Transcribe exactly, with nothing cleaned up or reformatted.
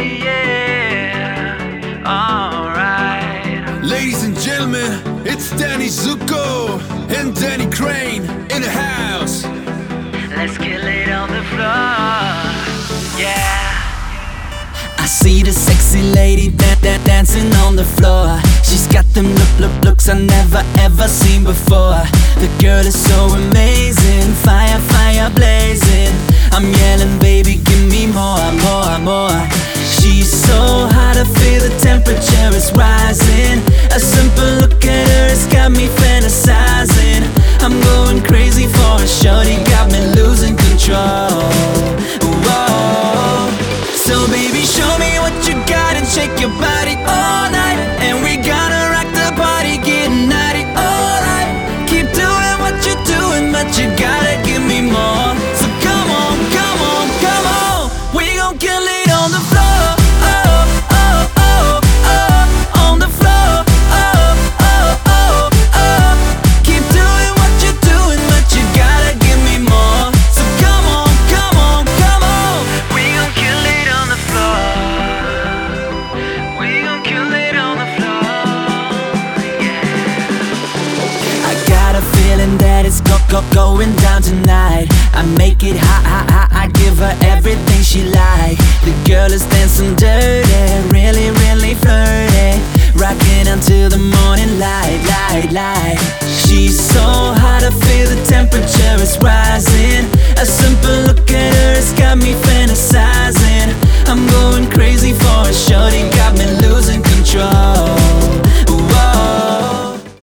yeah, alright. Ladies and gentlemen, it's Danny Zuko and Danny Crane in the house. Let's get laid on the floor, yeah. I see the sexy lady da da dancing on the floor. She's got them look look looks I never ever seen before. The girl is so amazing, fire fire blazing. I'm yelling, baby, give me more, more, more. She's so hot, I feel the temperature is rising. A simple look at her has got me fantasizing. I'm going crazy for her, shorty got me losing control. Whoa. So baby, show me what you got and shake your body all night. And we gonna rock the party, getting naughty, alright. Keep doing what you're doing, but you gotta give me more. So come on, come on, come on. We gon' kill it on the floor. Oh, oh, oh, oh. On the floor. Oh, oh, oh, oh. Keep doing what you're doing, but you gotta give me more. So come on, come on, come on. We gon' kill it on the floor. We gon' kill it on the floor, yeah. I got a feeling that it's go go going down tonight. I make it hot, hot, hot. I give her everything she like. The girl is dancing dirty, really, really flirty. Rocking until the morning light, light, light. She's so hot, I feel the temperature is rising. A simple look at her has got me fantasizing. I'm going crazy for her, shorty got me losing control.